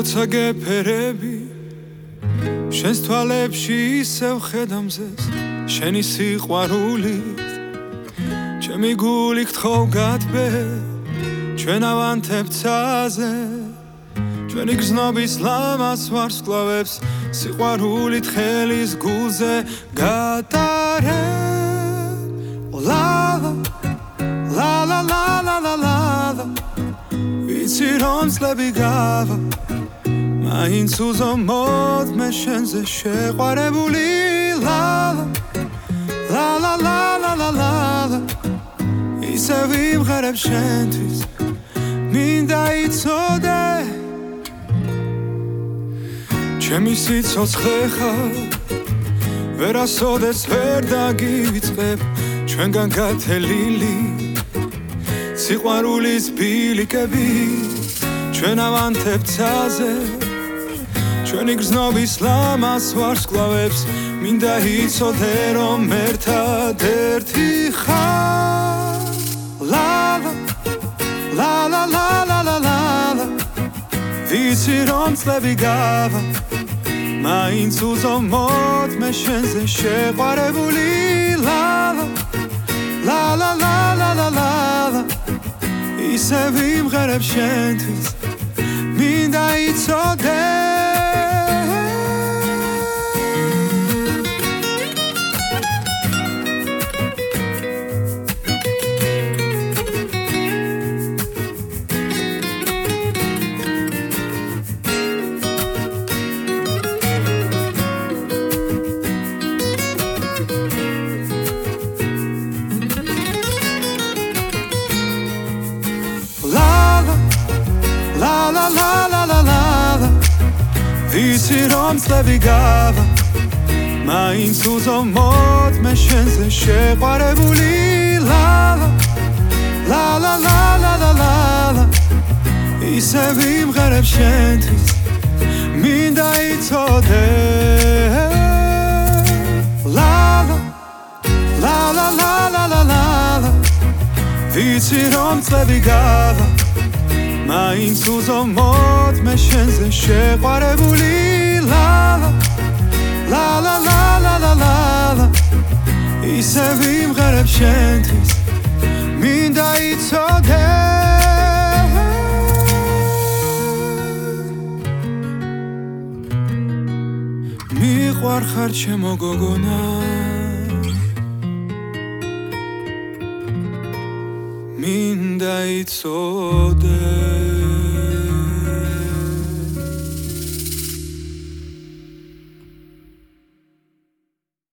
როცა გეფერები შენს თვალებში ისევ ხედამზეს შენი სიყვარულით ჩემი გული გთხოვ გათბე ჩვენ ავანთებ ცაზე ჩვენი გზნობის ლამას ვარსკვლავებს სიყვარულით ხელის გულზე გატარებ ლალა ლალა ლალა ლალა ვიცი რომ წლები გავა მაინც უზომოდ მე შენზე შეყვარებული ლალა ლალა ლალა ლალა ისევ ვიმღერებ შენთვის მინდა იცოდე ჩემი სიცოცხლე ხარ ვერასოდეს ვერ დაგივიწყებ ჩვენგან გათელილი სიყვარულის ბილიკები ჩვენ ავანთებ ცაზე ჩვენი გზნობის ლამას ვარსკვლავებს მინდა იცოდე რომ ერთადერთი ხარ ლალა ლალა ლალა ლალა ვიცი რომ წლები გავა მაინც უზომოდ მე შენზე შეყვარებული ლალა ლალა ლალა ლალა ისევ ვიმღერებ შენთვის მინდა იცოდე La la la la la la ვიცი რომ წლები გავა მაინც უზომოდ მე შენზე შეყვარებული ლალა ლალა ლალა ლალა ისევ ვიმღერებ შენთვის მინდა იცოდე ლალა ლალა ლალა ლალა ვიცი რომ წლები გავა მაინც უზომოდ მე შენზე შეყვარებული ლალა ლალა ლალა ლალა ისევ ვიმღერებ შენთვის მინდა იცოდე მიყვარხარ ჩემო გოგონა მინდა იცოდე